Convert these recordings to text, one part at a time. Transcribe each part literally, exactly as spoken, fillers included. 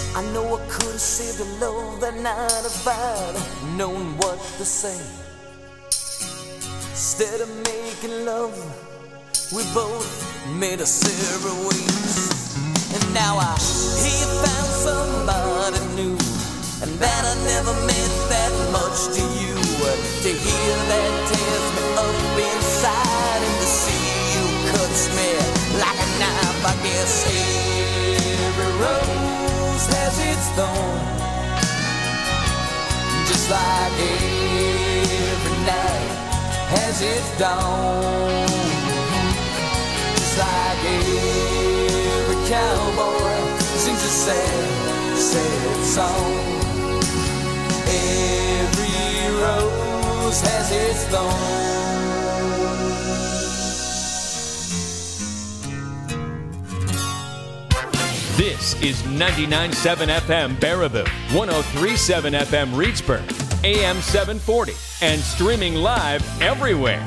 I know I could have saved the love that night if I'd known what to say. Instead of making love, we both made us separate ways. And now I hear you found somebody new, and that I never meant that much to you. To hear that tears me up inside, and to see you cuts me like a knife. I guess every rose has its thorn, just like every night has its dawn. Just like every cowboy sings a sad, sad song. Every rose has its thorn. This is ninety-nine point seven F M Baraboo, one oh three point seven F M Reedsburg, A M seven forty, and streaming live everywhere.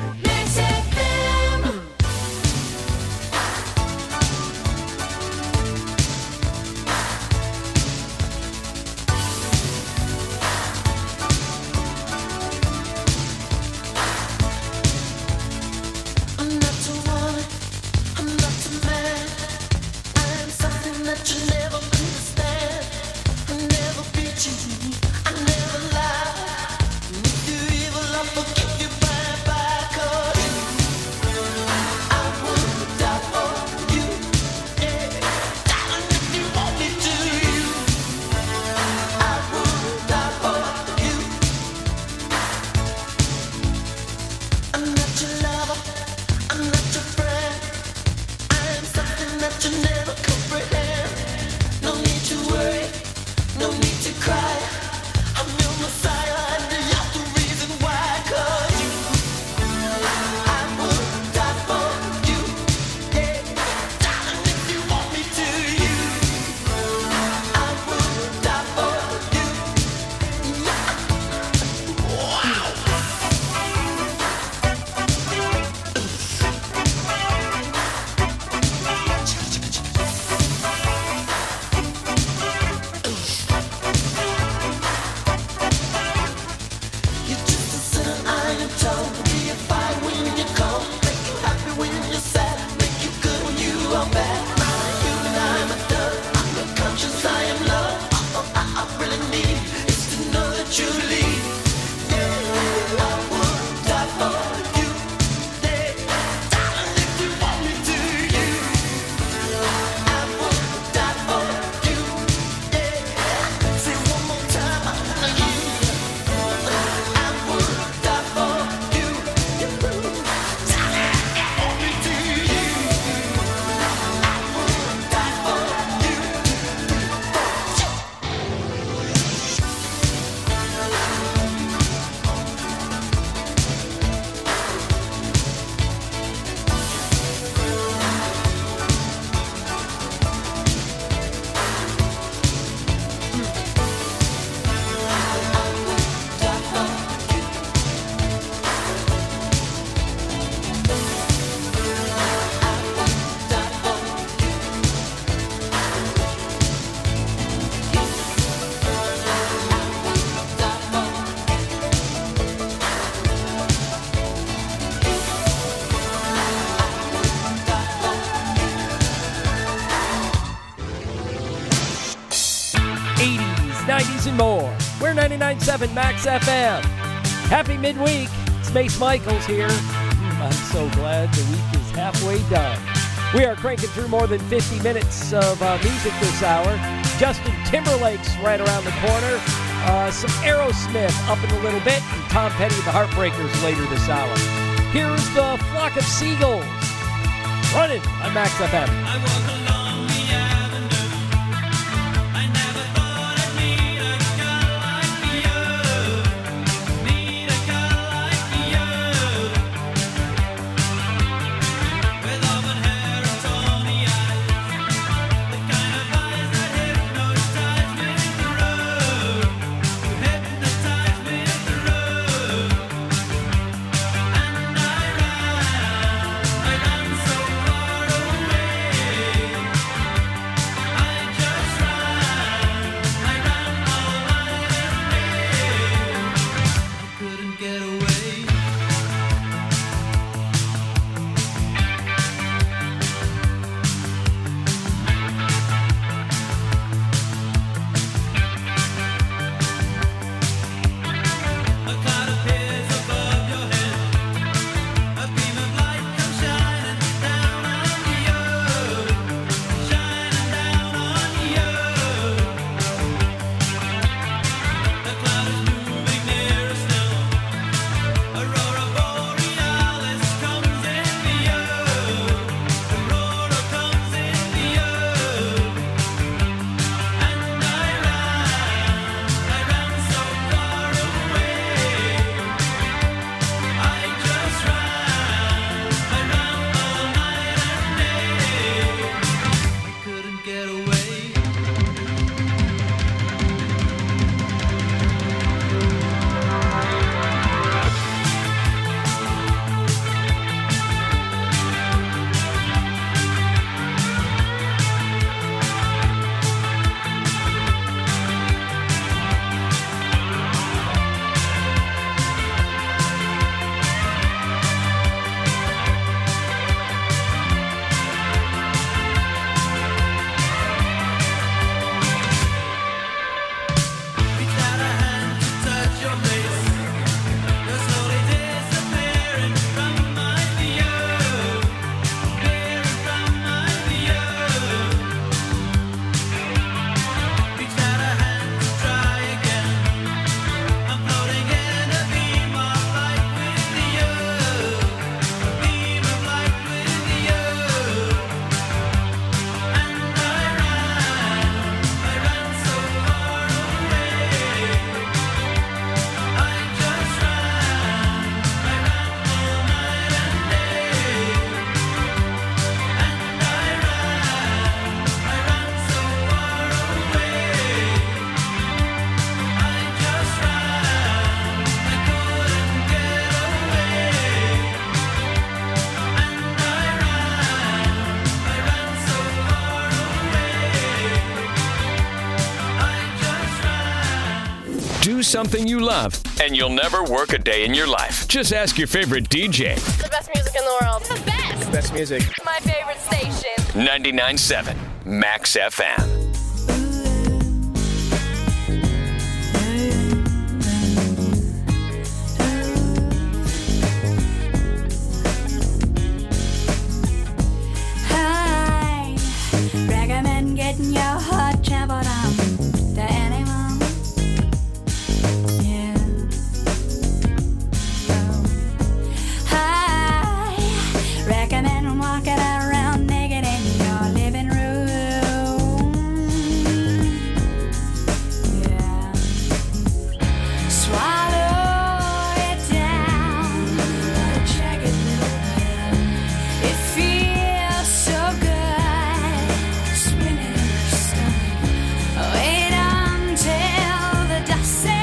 nineties and more. We're ninety-nine point seven Max F M. Happy midweek. It's Mace Michaels here. Mm, I'm so glad the week is halfway done. We are cranking through more than fifty minutes of uh, music this hour. Justin Timberlake's right around the corner. Uh, some Aerosmith up in a little bit. And Tom Petty and the Heartbreakers later this hour. Here's the Flock of Seagulls. Running on Max F M. I walk along the avenue. I never thought I'd meet a girl like you. Meet a girl like you. With auburn hair and tawny eyes. The kind of eyes that hypnotize me at the road. You hypnotize me at the road. And I ran, I ran so far away. something you love, and you'll never work a day in your life. Just ask your favorite D J. The best music in the world. The best. Best music. My favorite station. ninety-nine point seven Max F M. I recommend getting your heart trampled on to anyone. Yeah. Oh. I recommend walking around naked in your living room. Yeah. Swallow it down, like a jagged little pill. It feels so good, swimming in your stomach. Wait until the dust settles.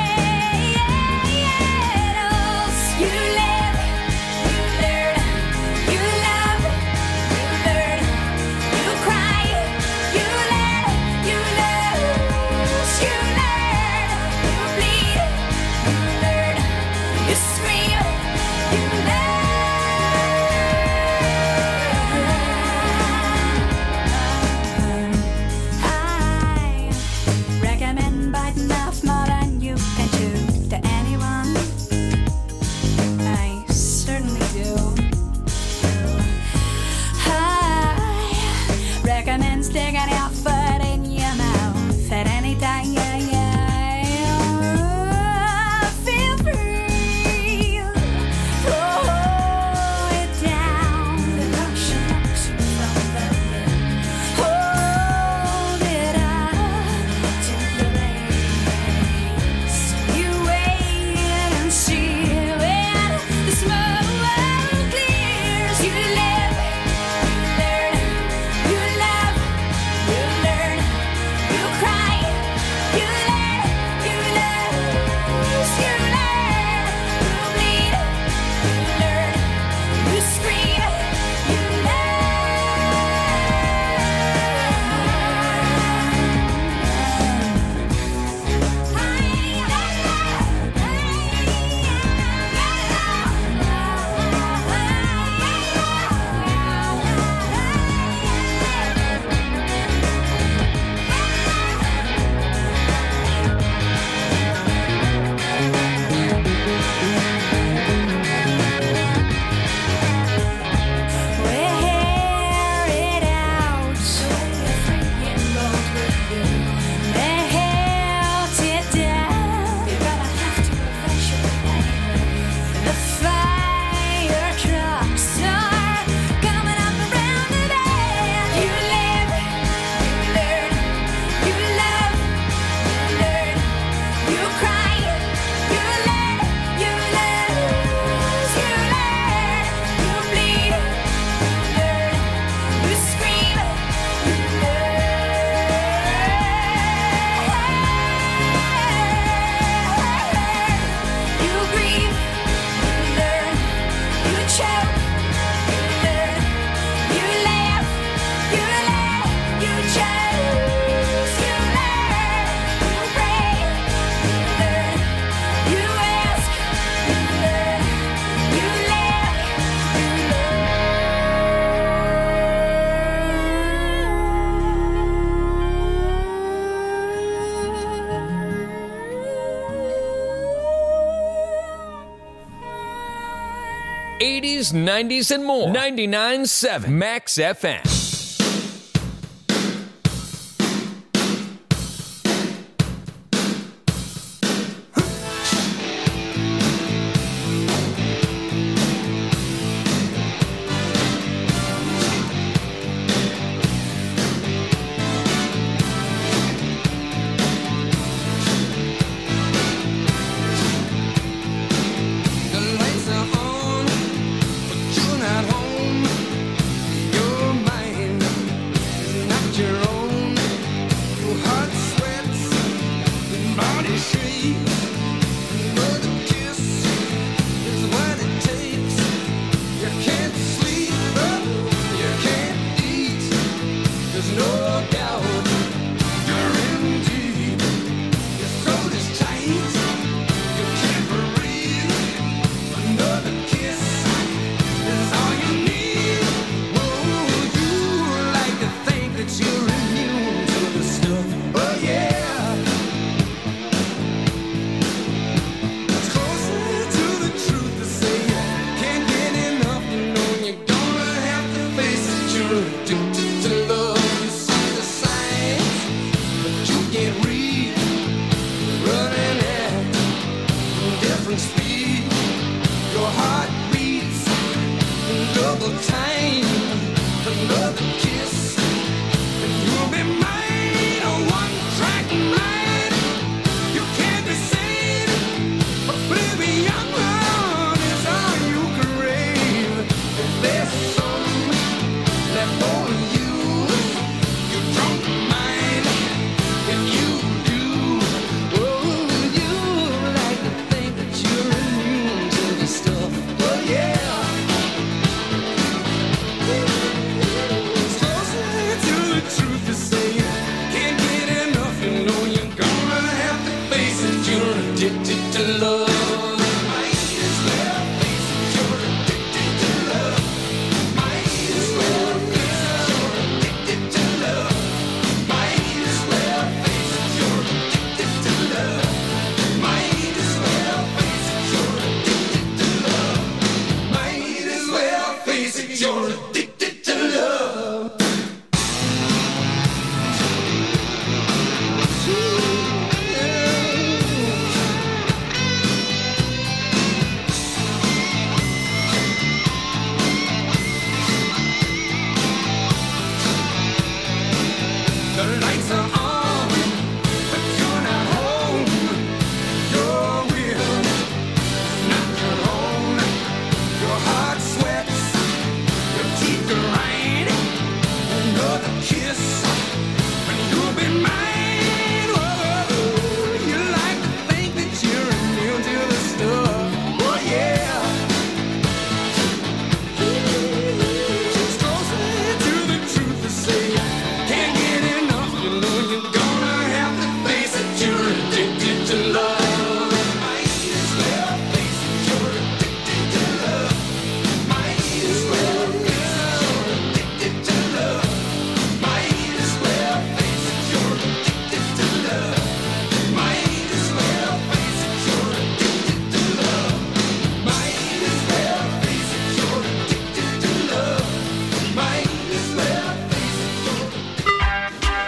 You live, you learn, you love, you learn, you cry, you learn, you lose, you learn, you bleed, you learn, you scream, you learn. I recommend biting off more than you can chew to anyone. I certainly do. I recommend sticking your foot in your mouth at any time. Feel free. Throw it down. The caution knocks you from the limb. Hold it up to the base. You wait and see when the smoke clears. You live, you learn, you love, you learn, you cry, you learn, you lose, you learn, you bleed, you learn, you scream, you wear it out. They held it down. You're gonna have to eventually. The fire trucks are coming up around the bend. You live, you learn, you love, you learn, you cry, you learn, you lose, you learn, you bleed, you learn, you scream, you learn, you grieve, you learn, you choke, you learn, you laugh, you laugh, you choose, you learn, you pray, you learn, you ask, you learn, you laugh, eighties, nineties, and more. ninety-nine point seven Max F M. The lights are on, but you're not home. You're mine.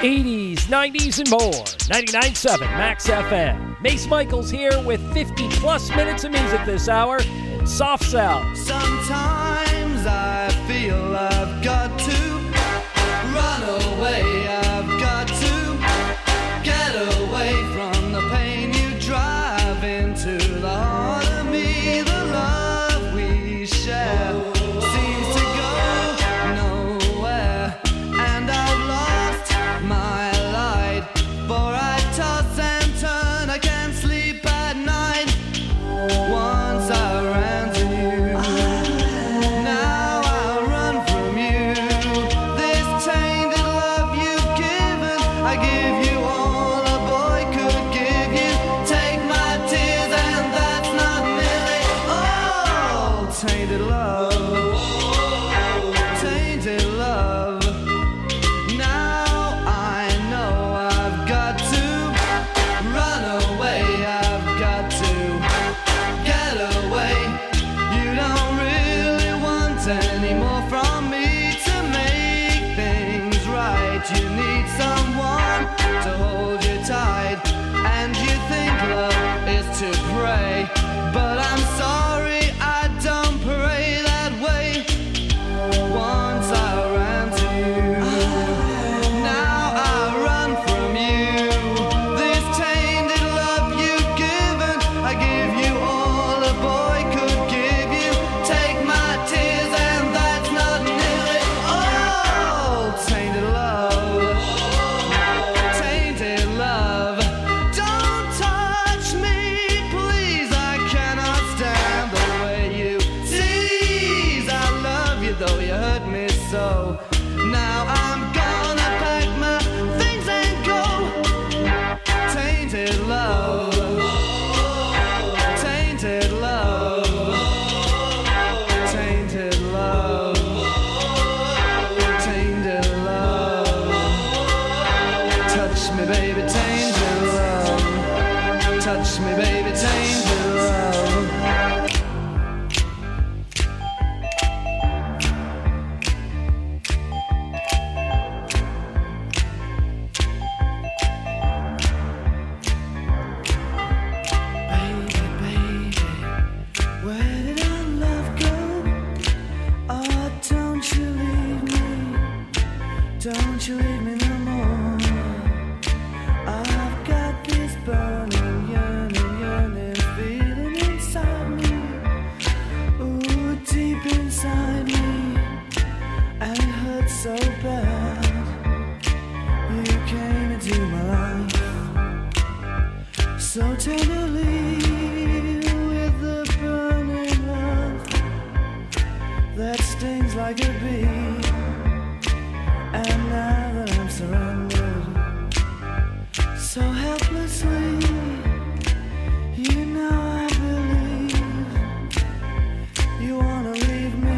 eighties, nineties, and more. ninety-nine point seven Max F M. Mace Michaels here with fifty plus minutes of music this hour in Soft Cell. Sometimes I feel I've got to run away. I've got to get away from the pain you drive into the heart of me. The love we share seems to go nowhere, and I've lost my light. For I toss and turn, I can't sleep at night. Once I ran to you, now I run from you. This tainted love you've given, I give you all a boy could give you. Take my tears and that's not nearly all. Tainted love, tainted love. Now I know I've got to run away. I've got to get away. You don't really want any more from me to make things right. You need someone to hold you tight, and you think love is to pray. But I'm sorry, I don't pray that way. Once I ran to you, now I run from you. This tainted love you've given, I give you all a boy could give you. Take my tears and that's not nearly all. Tainted love, tainted love. Don't touch me, please. I cannot stand the way you tease. I love you though you hurt me so. Now I'm gonna pack my things and go. Tainted love, tainted love, tainted love, tainted love. Touch me, baby, tainted love. Touch me, baby, tainted love. Baby, baby, where did our love go? Oh, don't you leave me, don't you leave me no more. I've got this burning, yearning, yearning feeling inside me. Ooh, deep inside me, and it hurts so bad. You came into my life so tenderly with the burning love that stings like a bee. And now that I'm surrendered so helplessly, you know I believe you wanna leave me.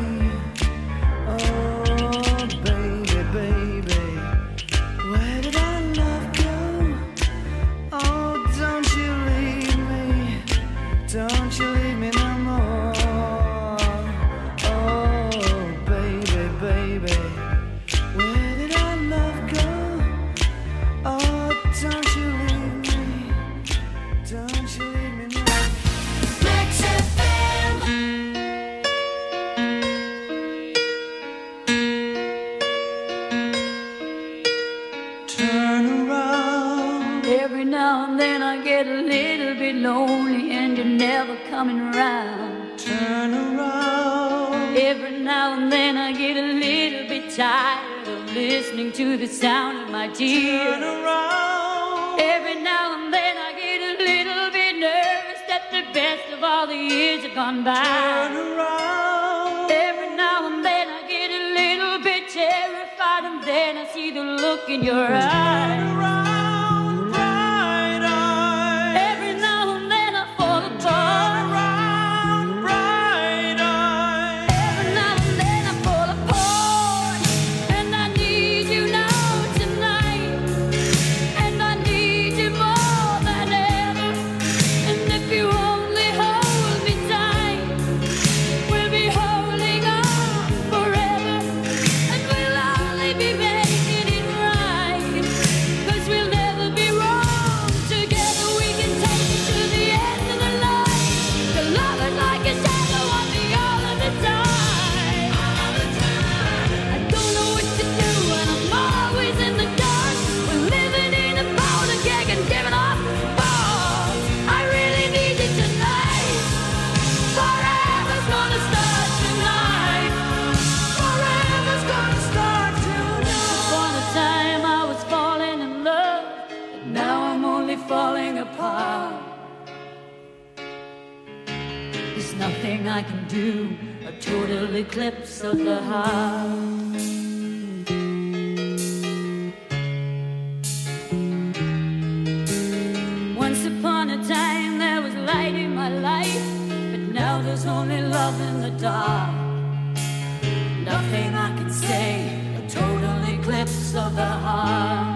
Oh, baby, baby, where did our love go? Oh, don't you leave me, don't you leave me no more. Oh, baby, baby, where did our love go? Oh, don't you leave me, don't you leave me no more. Max F M. Turn around. Every now and then I get a little bit lonely and you're never coming around. Turn around. Every now and then I get a little bit tired of listening to the sound of my Turn tears. around. Every now and then I get a little bit nervous that the best of all the years have gone Turn by. around. Every now and then I get a little bit terrified, and then I see the look in your eyes. Around, bright eyes. Every now and then I fall apart. Around, bright eyes. Every now and then I fall apart, and I need you now tonight, and I need you more than ever. And if you only hold me tight, we'll be holding on forever, and we'll only be making it right. Nothing I can do, a total eclipse of the heart. Once upon a time there was light in my life, but now there's only love in the dark. Nothing I can say, a total eclipse of the heart.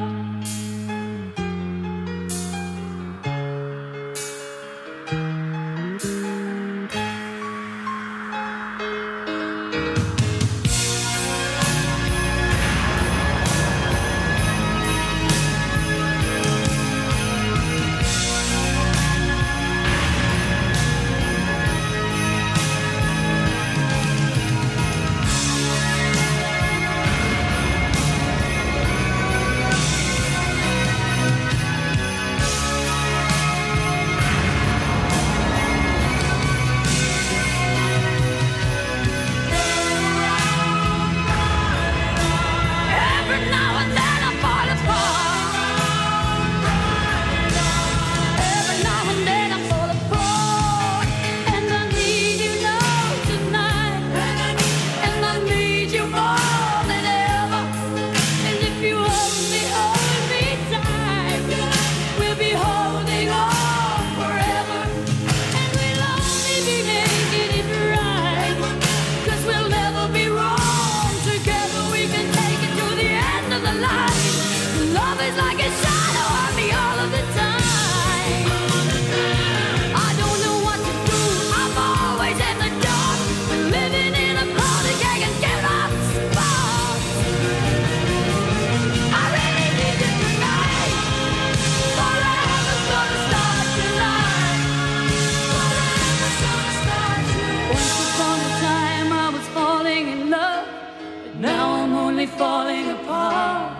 Falling apart.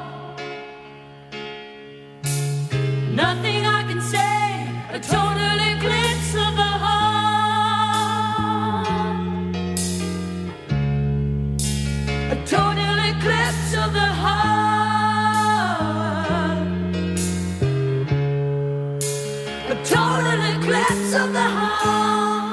Nothing I can say, a total eclipse of the heart. A total eclipse of the heart. A total eclipse of the heart.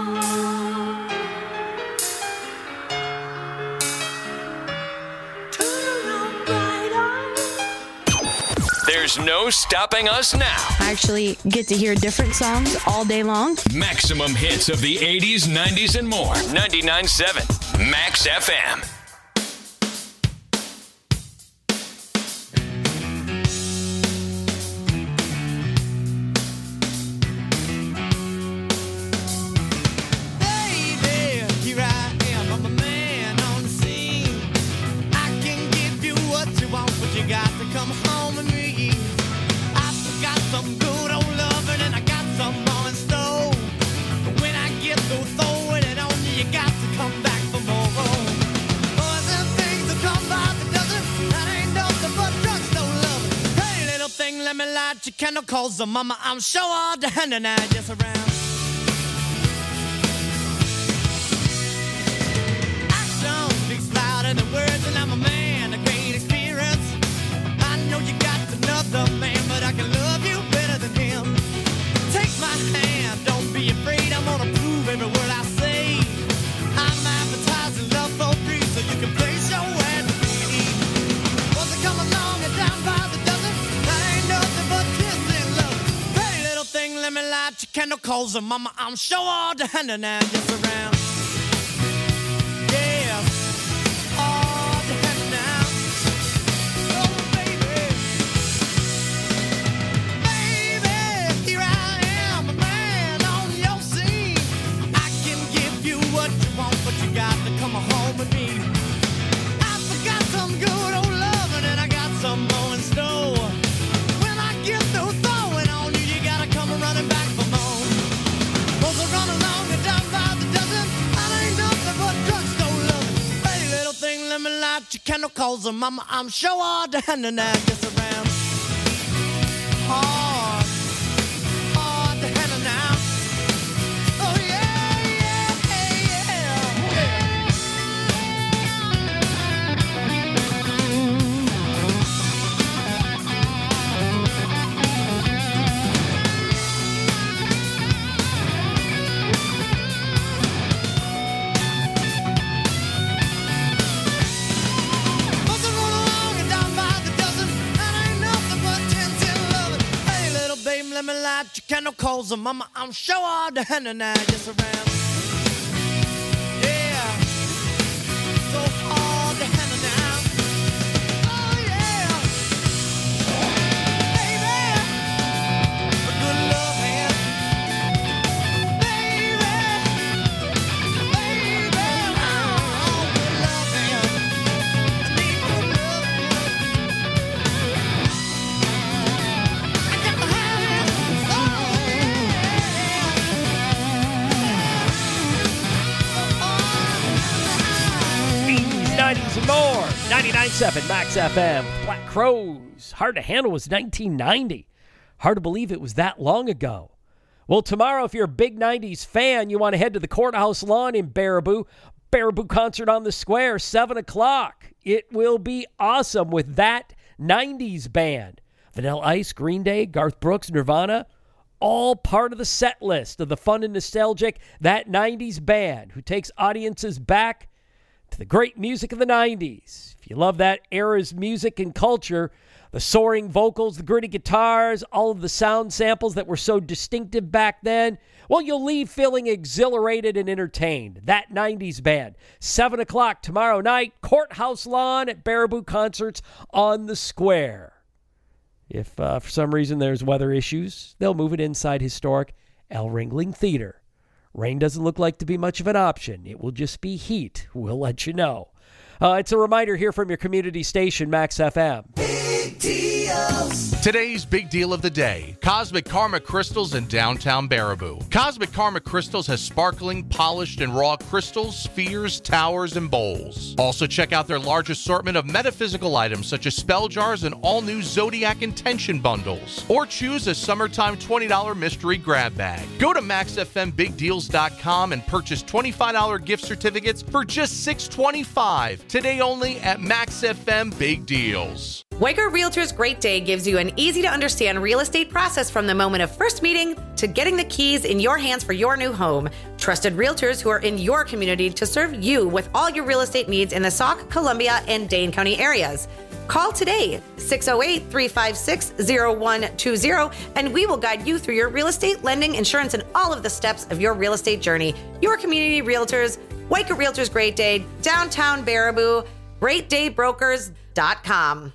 There's no stopping us now. I actually get to hear different songs all day long. Maximum hits of the eighties, nineties, and more. ninety-nine point seven Max F M. Chemicals, so mama, I'm sure all the hand and I just around. Action speaks louder than words, and I'm a man of great experience. I know you got another man, but I can love you better than him. Take my hand, don't be afraid. I'm gonna prove every word I say. I'm advertising love for free, so you can place your ad to me. Once I come along and down by the dozen, that ain't nothing but let me light your candle calls and mama, I'm sure all the hand and I just around. Yeah, all the hand now. Oh, baby. Baby, here I am, a man on your scene. I can give you what you want, but you got to come home with me. I forgot some good old loving and I got some more in store. When I get through throwing on you, you gotta come running back for more. Cause I run along and down by the dozen. I ain't nothing but drugstore loving. Hey, little thing, let me light your candle, cause uh, mama, I'm sure all the hand and I gets around. Hard, hard the hand and now. Oh yeah, yeah, let me light your candle, cause mama, I'm sure all the hand and I just around. Yeah, so all the hand and I. Oh yeah, baby, a good love hand. Baby, baby, oh, good love hand. I need good love hand. I got to have it. eighties, nineties, and more. ninety-nine point seven Max F M. Black Crowes. Hard to Handle was nineteen ninety. Hard to believe it was that long ago. Well, tomorrow, if you're a big nineties fan, you want to head to the Courthouse Lawn in Baraboo. Baraboo Concert on the Square, seven o'clock. It will be awesome with that nineties band. Vanilla Ice, Green Day, Garth Brooks, Nirvana, all part of the set list of the fun and nostalgic, that nineties band who takes audiences back to the great music of the nineties. If you love that era's music and culture, the soaring vocals, the gritty guitars, all of the sound samples that were so distinctive back then, well, you'll leave feeling exhilarated and entertained. That nineties band. seven o'clock tomorrow night, Courthouse Lawn at Baraboo Concerts on the Square. If uh, for some reason there's weather issues, they'll move it inside historic El Ringling Theater. Rain doesn't look like to be much of an option. It will just be heat. We'll let you know. Uh, it's a reminder here from your community station, Max F M. Big deals. Today's big deal of the day, Cosmic Karma Crystals in downtown Baraboo. Cosmic Karma Crystals has sparkling, polished, and raw crystals, spheres, towers, and bowls. Also check out their large assortment of metaphysical items such as spell jars and all-new Zodiac Intention bundles. Or choose a summertime twenty dollars mystery grab bag. Go to max f m big deals dot com and purchase twenty-five dollars gift certificates for just six twenty-five. Today only at Max F M Big Deals. Weicker Realtors Great Day gives you an easy-to-understand real estate process from the moment of first meeting to getting the keys in your hands for your new home. Trusted realtors who are in your community to serve you with all your real estate needs in the Sauk, Columbia, and Dane County areas. Call today, six oh eight, three five six, oh one two oh, and we will guide you through your real estate, lending, insurance, and all of the steps of your real estate journey. Your community realtors, Weicker Realtors Great Day, downtown Baraboo, great day brokers dot com.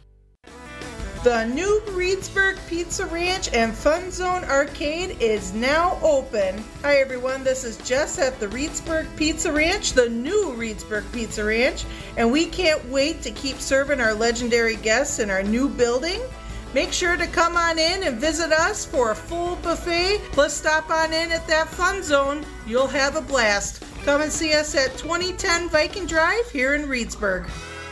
The new Reedsburg Pizza Ranch and Fun Zone Arcade is now open. Hi everyone, this is Jess at the Reedsburg Pizza Ranch, the new Reedsburg Pizza Ranch, and we can't wait to keep serving our legendary guests in our new building. Make sure to come on in and visit us for a full buffet, plus stop on in at that Fun Zone. You'll have a blast. Come and see us at twenty ten Viking Drive here in Reedsburg.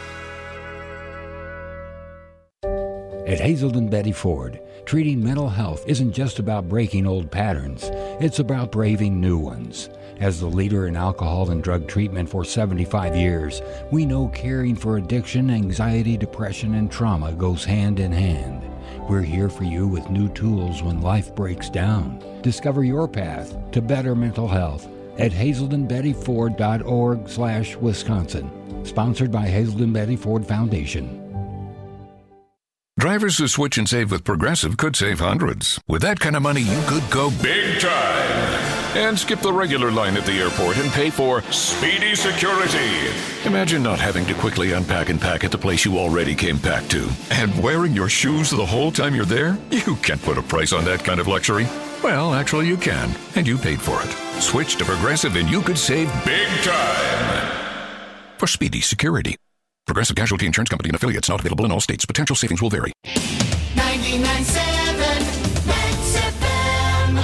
At Hazelden Betty Ford, treating mental health isn't just about breaking old patterns, it's about braving new ones. As the leader in alcohol and drug treatment for seventy-five years, we know caring for addiction, anxiety, depression, and trauma goes hand in hand. We're here for you with new tools when life breaks down. Discover your path to better mental health at hazelden betty ford dot org slash Wisconsin. Sponsored by Hazelden Betty Ford Foundation. Drivers who switch and save with Progressive could save hundreds. With that kind of money, you could go big time and skip the regular line at the airport and pay for Speedy Security. Imagine not having to quickly unpack and pack at the place you already came packed to. And wearing your shoes the whole time you're there? You can't put a price on that kind of luxury. Well, actually you can, and you paid for it. Switch to Progressive and you could save big time for Speedy Security. Progressive Casualty Insurance Company and affiliates, not available in all states. Potential savings will vary. ninety-nine point seven Max F M.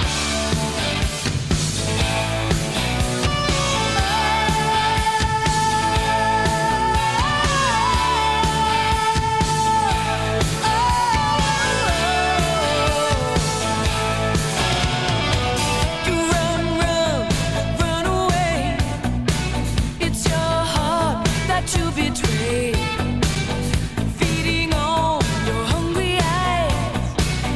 Run, run, run away. It's your heart that you betray. Feeding on your hungry eyes.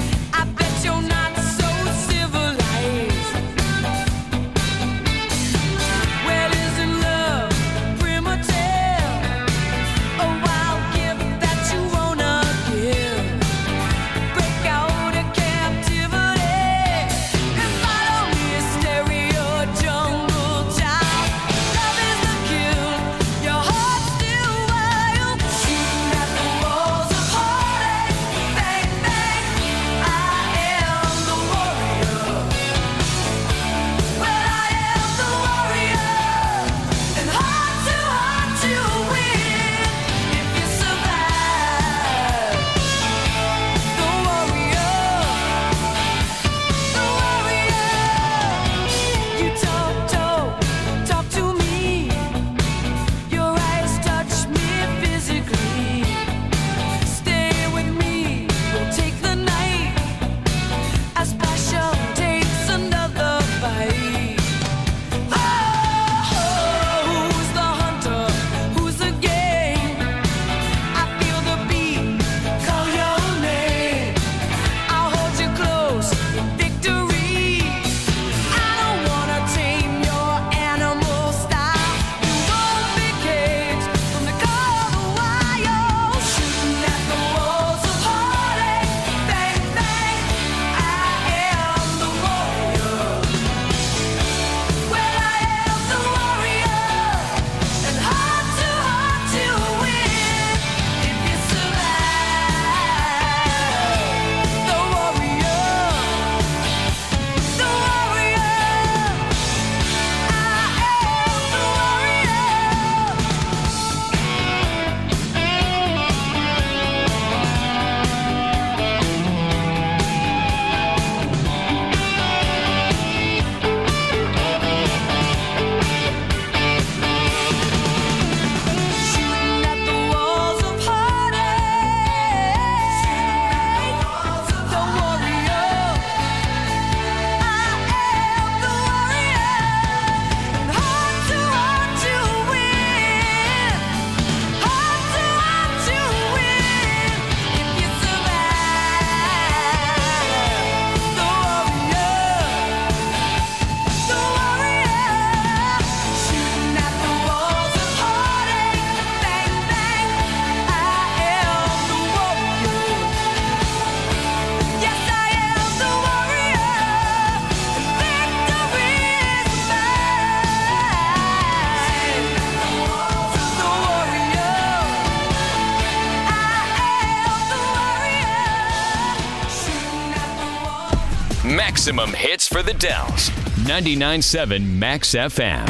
Maximum hits for the Dells. ninety-nine point seven Max F M.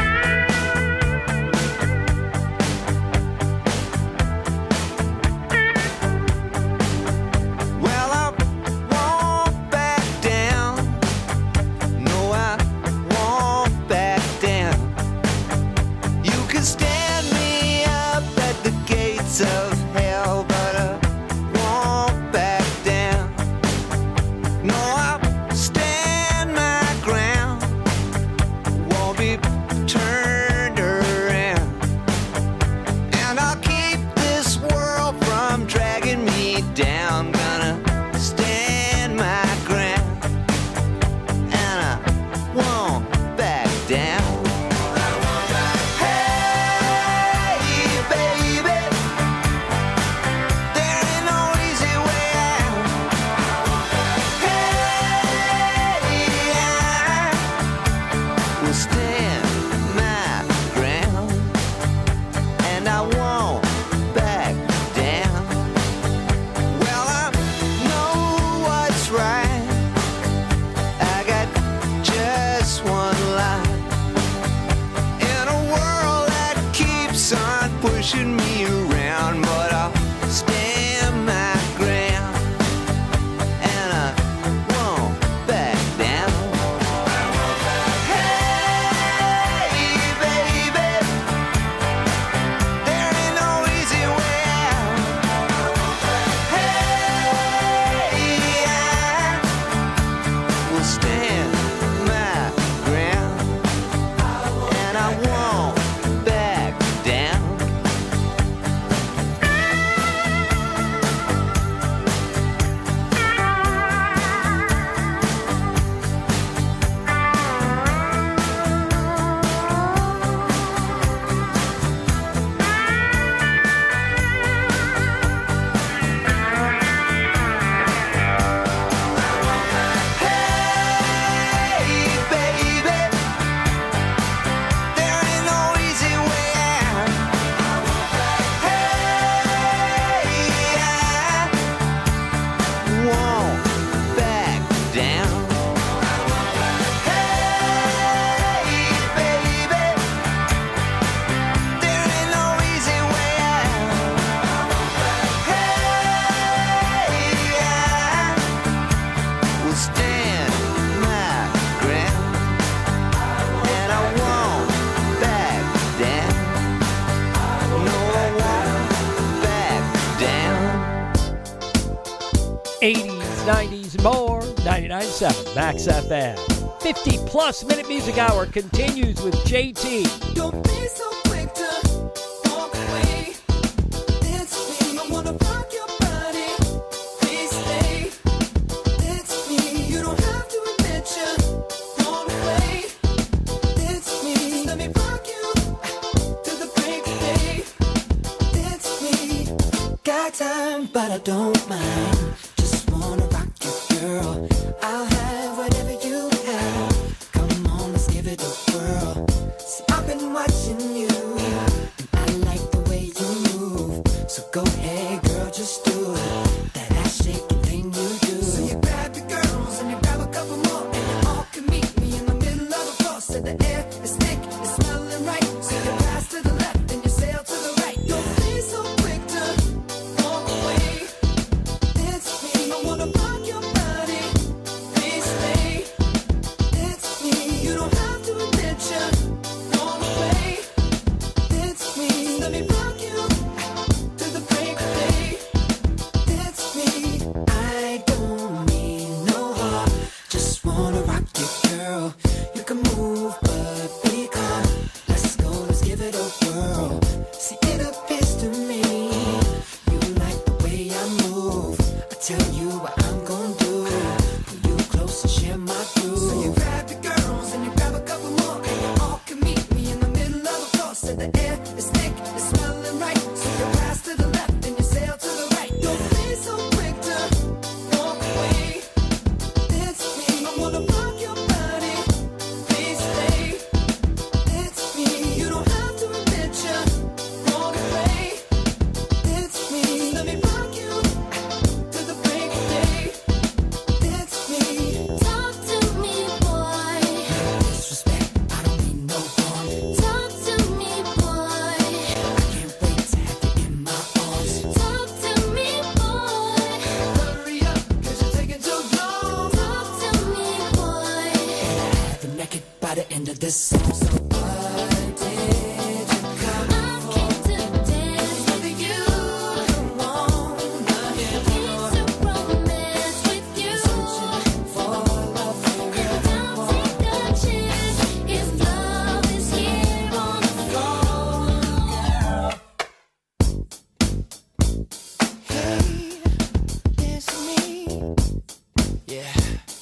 Well, I won't back down. No, I won't back down. You can stand me up at the gates of hell, but I won't back down. No, I'll stand my ground. Won't be turned around. And I'll keep this world from dragging me down. Gonna stand my ground. And I won't back down. Hey, baby, there ain't no easy way out. Hey, I will stand my ground, and I won't back down. Well, I know what's right. I got just one life in a world that keeps on pushing me around, but I'll stand my ground, and I won't back down. Hey, baby, there ain't no easy way out. Hey, I will stand my ground, and I won't back down. Hey, baby, there ain't no easy way out. Hey, I won't back down. Hey, baby, there ain't no easy way out. Hey, I will stand my ground, and I won't back down. No, I won't back down. eighties, nineties, more. ninety-nine point seven Max F M. fifty plus minute music hour continues with J T. Don't be so quick to walk away. It's me. I wanna rock your body. Please stay. It's me. You don't have to admit you're gone away. It's me. Just let me rock you to the break of day. It's me. Got time, but I don't mind. Just wanna rock you, girl. I'll have whatever you have. Come on, let's give it a whirl. See, I've been watching you, and I like the way you move. So go ahead, girl, just do it. That ass shaking thing you do. So you grab your girls and you grab a couple more, and you all can meet me in the middle of the floor. So the air is thick, it's smelling right. So you pass to the left and you sail to the right. Don't be so quick to walk away. It's me. I wanna rock your body. Please stay. It's me. You don't have to admit you're gone away. It's me. Let me rock you to the break of day. It's me. I don't mean no harm. Just wanna rock you, girl. You can move, but be calm. Let's go, let's give it a whirl. See, it appears to me you like the way I move. I tell you what I'm gonna do. Pull you close and share my groove. So you grab your girls and you grab a couple more, and you all can meet me in the middle of the floor. So the air is thick, it's smelling right. So you pass to the left and you sail to the right. Don't be so quick to walk away. It's me. I wanna rock your body. Please stay. It's me. You don't have to admit you're gone away. It's me. Let me rock you to the break of day. this song, so what did you come for? I came to dance with you. Come on, I came to romance with you. Searching for love forevermore. Don't take a chance if love is here on the floor. Hey, it's me. Yeah.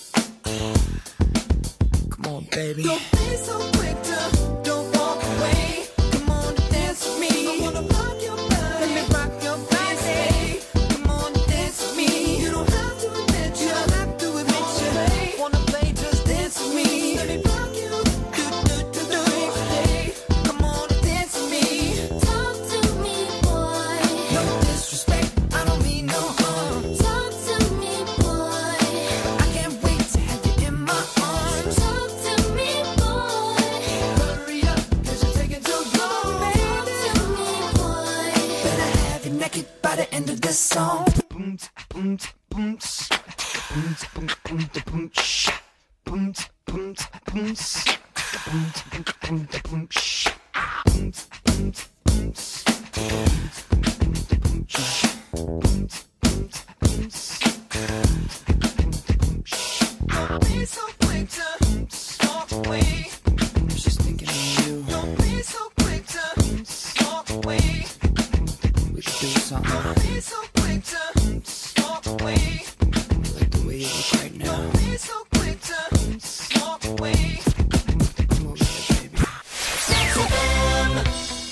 Come on, baby. Don't be so quick to don't walk away. Come on, dance with me. I wanna rock your body. Let me rock your body. Come on, dance with me. You don't have to admit you. don't have to admit you. Wanna play, just dance with me. Let me rock you. Do, do, do, do, hey. Come on, dance with me. Talk to me, boy. No disrespect, I don't mean no harm. Talk to me, boy. I can't wait to have you in my arms. Talk to me, boy. Hurry up, 'cause you're taking too long, baby. Talk to me, boy. Better have you naked by the end of this song. Boom, boom, boom, boom, boom, boom, boom, boom, sh- boom, boom, boom, s- boom, boom, boom, boom, sh- boom, boom, boom, s- boom, boom, boom, sh- boom, boom, boom, s- boom, boom, sh- Don't be so quick to walk away. I'm just thinking of you. Don't be so quick to walk away. We could do something. Don't be so quick to walk away. I like the way you look right now. Don't be so quick to walk away. Come over here, baby. Sex F M.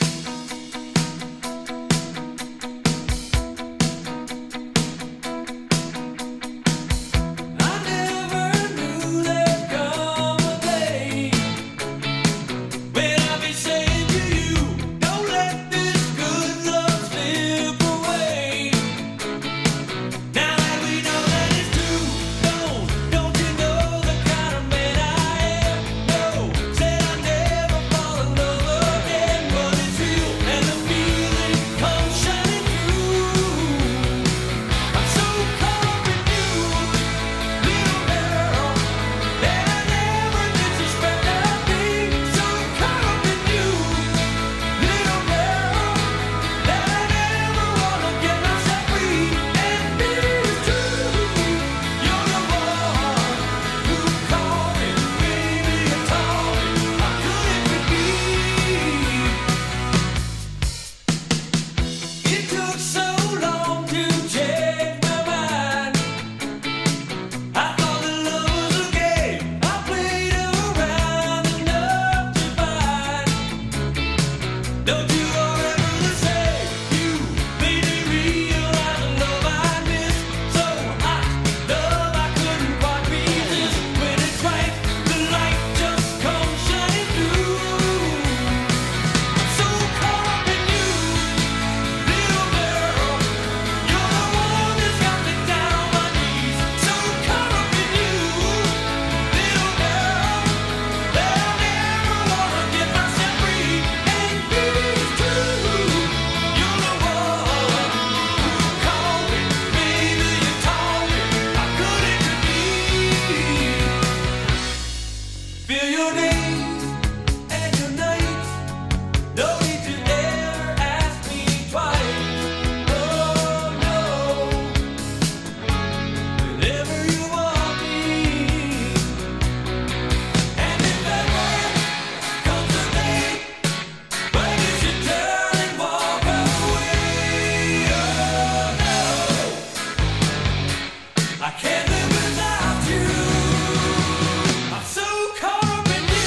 I never knew there'd come a day when I'd be saying to you, don't let this good love slip away. Now that we know that it's true, don't, don't you know the kind of man I am? No, said I never fall in love again, but it's real and the feeling comes shining through. I'm so caught up in you, little girl, that I never did suspect I'd be. So caught up in you, little girl, that I never wanna get myself free. And baby, it's true, you're the one who called me, baby, you told me how good it could be. It took so long to change my mind. I thought that love was a game. I played around enough to find. Don't you ever the same. You made me realize the love I missed. So hot, love I couldn't quite resist. When it's right, the light just comes shining through. I'm so caught up in you, little girl. You're the one that's got me down on my knees. So caught up in you, little girl, that I never wanna get myself free. And baby, it's true, you're the one who called me, baby, you told me how good it could be. Feel your days and your nights. No need to ever ask me twice. Oh no, whenever you want me. And if ever comes a day when you should turn and walk away, oh no, I can't live without you. I'm so caught up in you.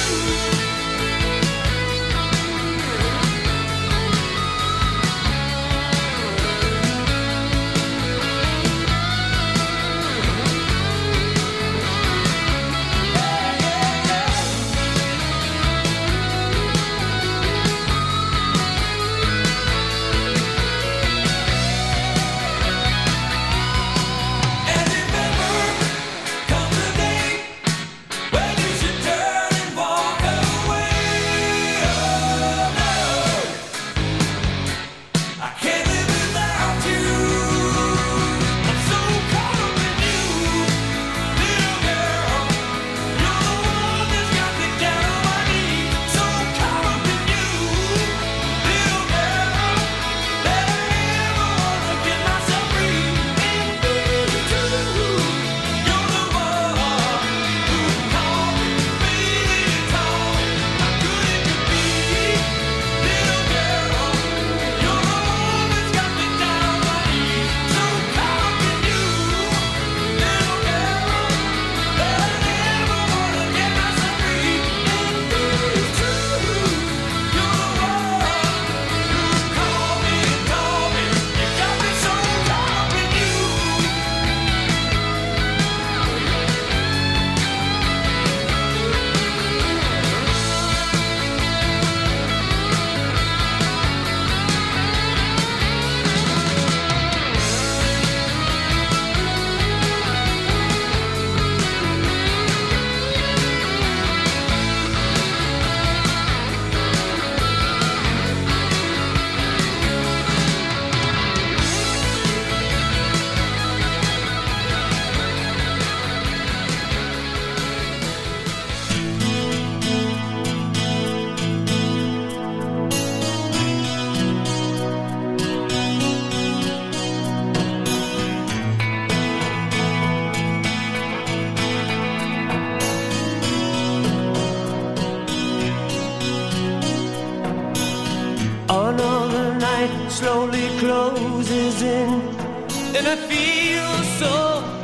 closes in, and I feel so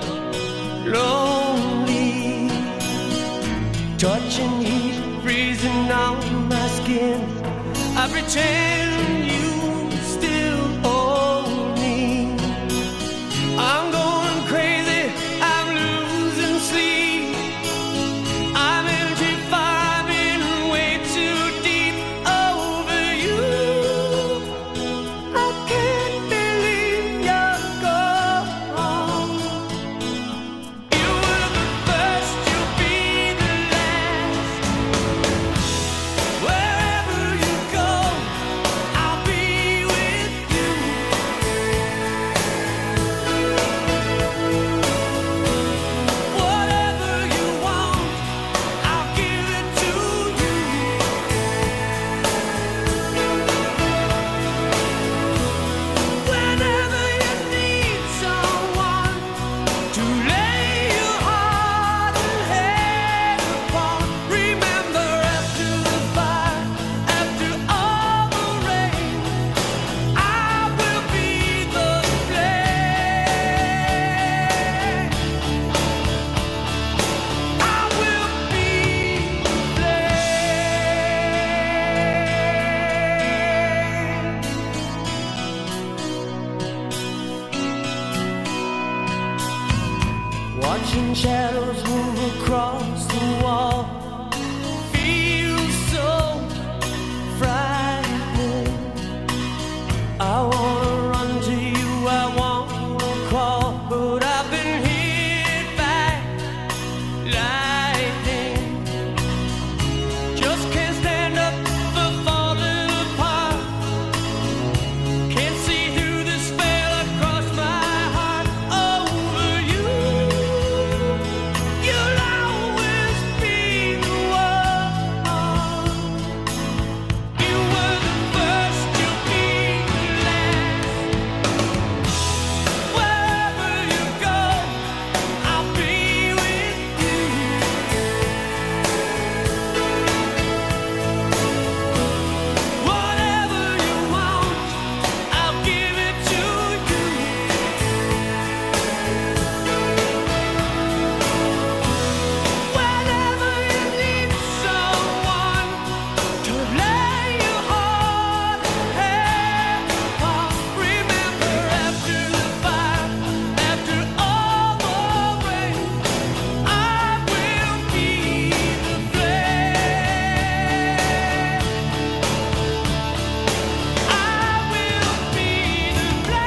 lonely. Touching heat, freezing on my skin. I pretend you still hold me. I'm going crazy, I'm losing sleep. I'm in too far, been way too deep over you. I can't believe you're gone. You were the first, you'll be the last. Wherever you go, I'll be with you. Whatever you want, I'll give it to you. Whenever you need someone to lay your heart and head upon, remember after the fire, after all the rain, I will be the flame. I will be the flame. Watching shadows move across the wall feels so frightening. I wanna run to you, I wanna crawl, but I've been hit by lightning. Just can't stand up for falling apart. Can't see through the spell across my heart over you. You'll always be the one. You were the first, you'll be the last. Wherever you go, I'll be with you. Whatever you want, I'll give it to you. Whenever you need someone to lay your heart and head upon, remember after the fire, after all the rain, I will be the flame. I will be the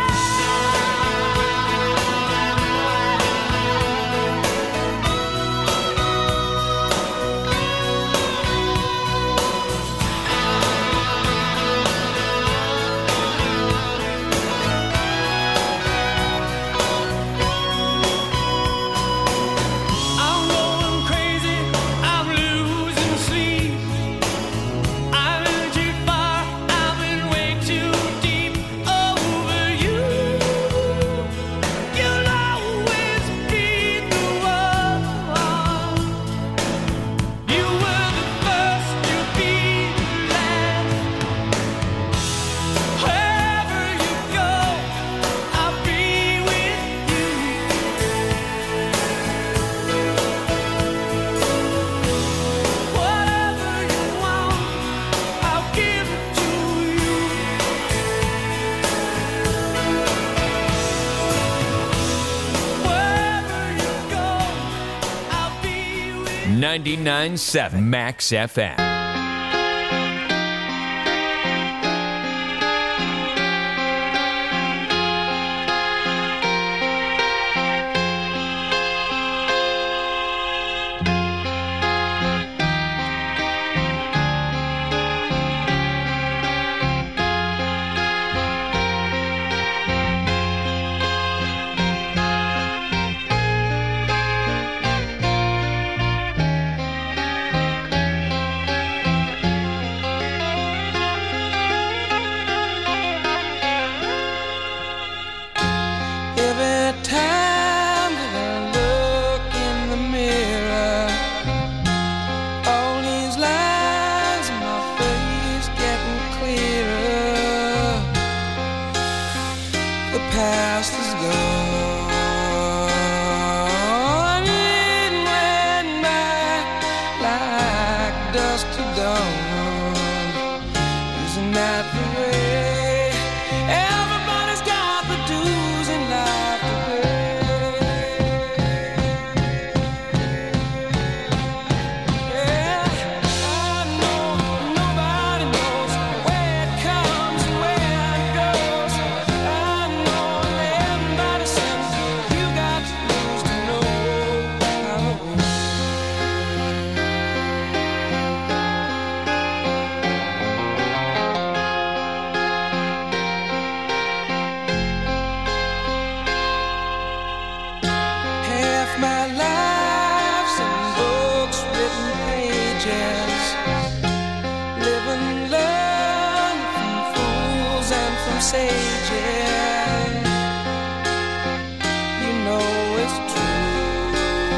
I'm going crazy, I'm losing sleep. I'm in too far, I've been way too deep over you. You'll always be the one. You were the first, you'll be the last. Wherever you go, I'll be with you. Whatever you want, I'll give it to you. Wherever you go, I'll be with you. ninety-nine point seven Max F M. done. Isn't that the way? Everybody's got the dues in life to pay. Yeah, I know nobody knows where it comes and where it goes. I know everybody says you got to lose to know how it goes. Half my life's in books, written pages, living, learning from fools and from sages. You know it's true.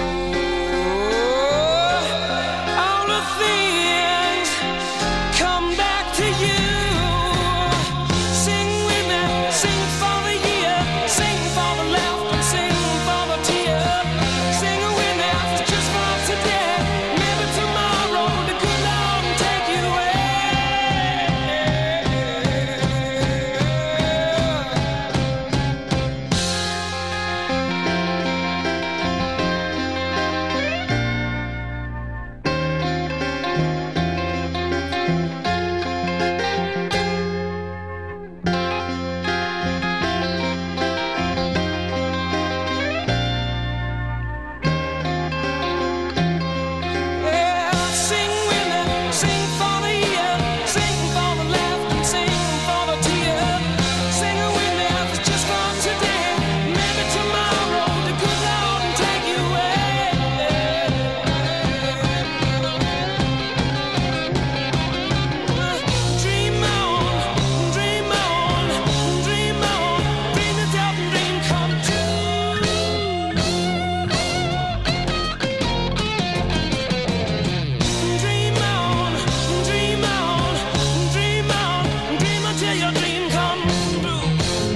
All the things come back to you. Sing with me, sing for the year, sing for the laughter, sing for the tear. Sing with me, just for today. Maybe tomorrow the good Lord will take you away. Yeah, sing with me, sing for the year, sing for the laughter, sing for the tear. Sing with me, just for today. Maybe tomorrow the good Lord will take you away. Dream on, dream on, dream on, dream yourself and dream come true. Dream on, dream on, dream on, dream until your dream come true.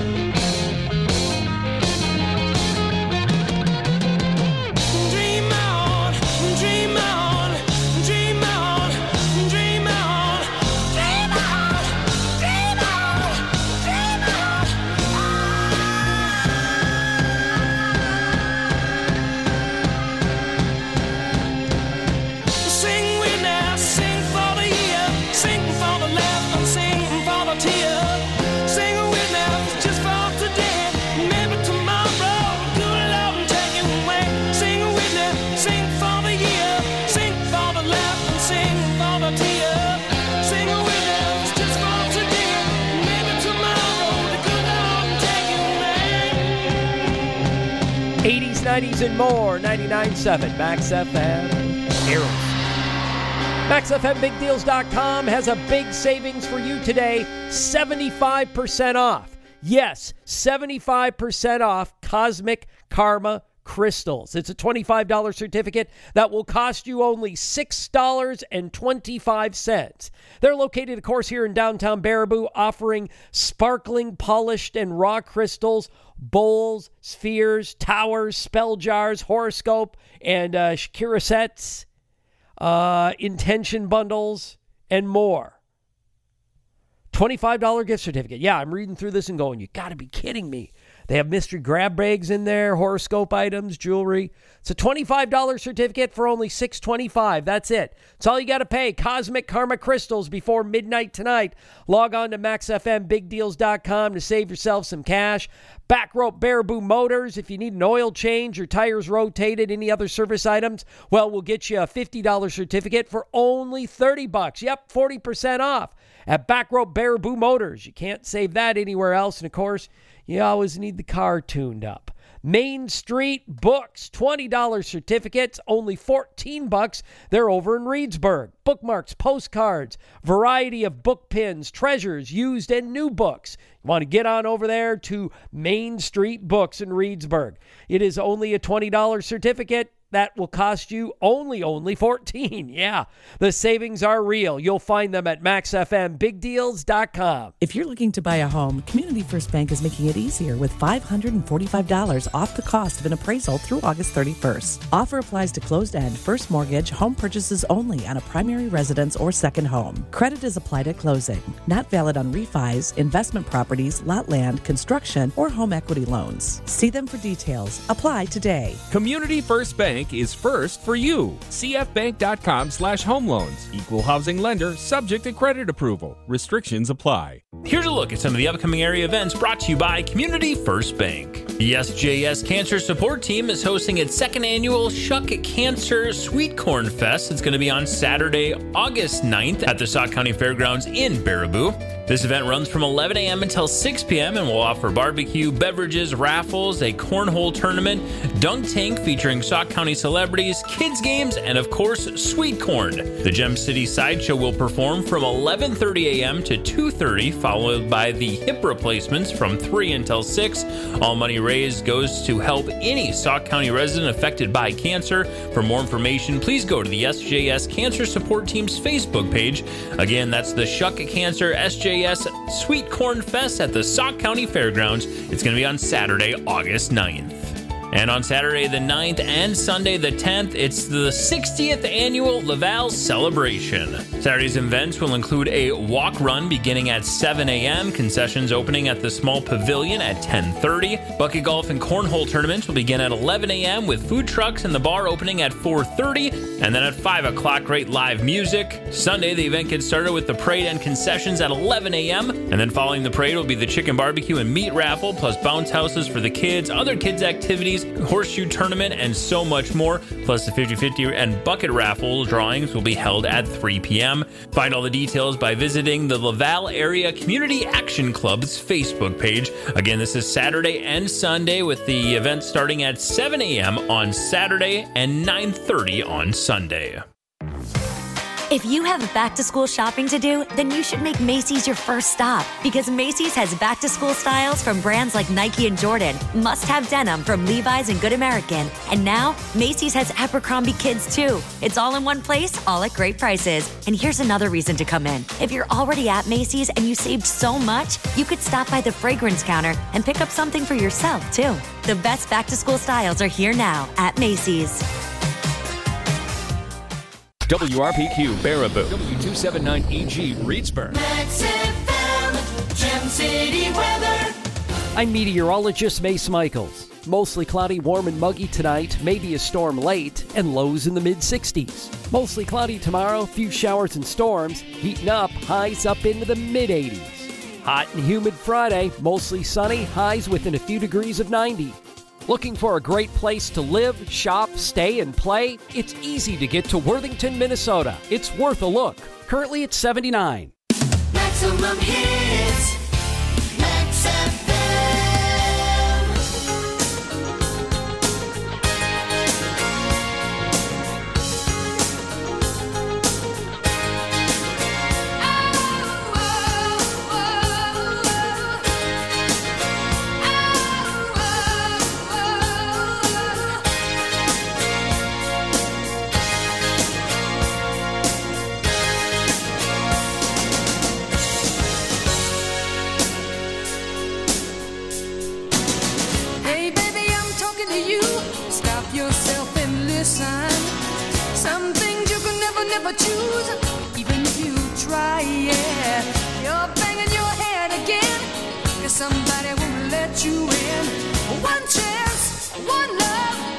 Dream on, dream on, dream on, dream on, dream on, dream on, dream on. Sing with me, sing for the year, sing for the laughter, sing for the tear. Sing with me, just for today. Maybe tomorrow, good Lord will take you away. Sing with me, sing for the year, sing for the laughter, sing for the tear. Sing with me, just for today. Maybe tomorrow, the good Lord will take you away. eighties, nineties, and more. ninety-nine point seven Max F M. Heroes. Max F M Big Deals dot com has a big savings for you today. seventy-five percent off. Yes, seventy-five percent off Cosmic Karma Crystals. It's a twenty-five dollars certificate that will cost you only six dollars and twenty-five cents. They're located, of course, here in downtown Baraboo, offering sparkling, polished, and raw crystals, bowls, spheres, towers, spell jars, horoscope, and uh, Shakira sets, uh, intention bundles, and more. twenty-five dollars gift certificate. Yeah, I'm reading through this and going, you got to be kidding me. They have mystery grab bags in there, horoscope items, jewelry. It's a twenty-five dollars certificate for only six dollars and twenty-five cents. That's it. It's all you got to pay. Cosmic Karma Crystals before midnight tonight. Log on to Max F M Big Deals dot com to save yourself some cash. Back Rope Baraboo Motors. If you need an oil change, your tires rotated, any other service items, well, we'll get you a fifty dollars certificate for only thirty bucks. Yep, forty percent off at Back Rope Baraboo Motors. You can't save that anywhere else. And, of course, you always need the car tuned up. Main Street Books, twenty dollars certificates, only fourteen bucks. They're over in Reedsburg. Bookmarks, postcards, variety of book pins, treasures, used and new books. You want to get on over there to Main Street Books in Reedsburg. It is only a twenty dollars certificate. that will cost you only, only fourteen. Yeah, the savings are real. You'll find them at max f m big deals dot com. If you're looking to buy a home, Community First Bank is making it easier with five hundred forty-five dollars off the cost of an appraisal through August thirty-first. Offer applies to closed-end, first mortgage, home purchases only on a primary residence or second home. Credit is applied at closing. Not valid on refis, investment properties, lot land, construction, or home equity loans. See them for details. Apply today. Community First Bank is first for you. c f bank dot com slash home loans. Equal housing lender, subject to credit approval. Restrictions apply. Here's a look at some of the upcoming area events brought to you by Community First Bank. The S J S Cancer Support Team is hosting its second annual Shuck Cancer Sweet Corn Fest. It's going to be on Saturday, August ninth at the Sauk County Fairgrounds in Baraboo. This event runs from eleven a.m. until six p.m. and will offer barbecue, beverages, raffles, a cornhole tournament, dunk tank featuring Sauk County celebrities, kids games, and of course, sweet corn. The Gem City Sideshow will perform from eleven thirty a.m. to two thirty, followed by the hip replacements from three until six. All money raised goes to help any Sauk County resident affected by cancer. For more information, please go to the S J S Cancer Support Team's Facebook page. Again, that's the Shuck Cancer S J S Sweet Corn Fest at the Sauk County Fairgrounds. It's going to be on Saturday, August ninth. And on Saturday the ninth and Sunday the tenth, it's the sixtieth annual Laval Celebration. Saturday's events will include a walk run beginning at seven a.m., concessions opening at the small pavilion at ten thirty. Bucket golf and cornhole tournaments will begin at eleven a.m. with food trucks and the bar opening at four thirty. And then at five o'clock, great live music. Sunday, the event gets started with the parade and concessions at eleven a.m. And then following the parade will be the chicken barbecue and meat raffle, plus bounce houses for the kids, other kids' activities, horseshoe tournament, and so much more. Plus the fifty-fifty and bucket raffle drawings will be held at three p.m. Find all the details by visiting the Laval Area Community Action Club's Facebook page. Again, this is Saturday and Sunday with the event starting at seven a.m. on Saturday and nine thirty on Sunday. If you have back-to-school shopping to do, then you should make Macy's your first stop, because Macy's has back-to-school styles from brands like Nike and Jordan, must-have denim from Levi's and Good American, and now Macy's has Abercrombie Kids too. It's all in one place, all at great prices. And here's another reason to come in. If you're already at Macy's and you saved so much, you could stop by the fragrance counter and pick up something for yourself too. The best back-to-school styles are here now at Macy's. W R P Q Baraboo. W two seventy-nine E G Reedsburg. Max F M, Gem City weather. I'm meteorologist Mace Michaels. Mostly cloudy, warm and muggy tonight, maybe a storm late, and lows in the mid sixties. Mostly cloudy tomorrow, few showers and storms, heating up, highs up into the mid eighties. Hot and humid Friday, mostly sunny, highs within a few degrees of ninety. Looking for a great place to live, shop, stay, and play? It's easy to get to Worthington, Minnesota. It's worth a look. Currently at seventy-nine. Maximum hits. Max F M. Hey baby, I'm talking to you. Stop yourself and listen. Some things you can never, never choose, even if you try, yeah. You're banging your head again, 'cause somebody won't let you in. One chance, one love.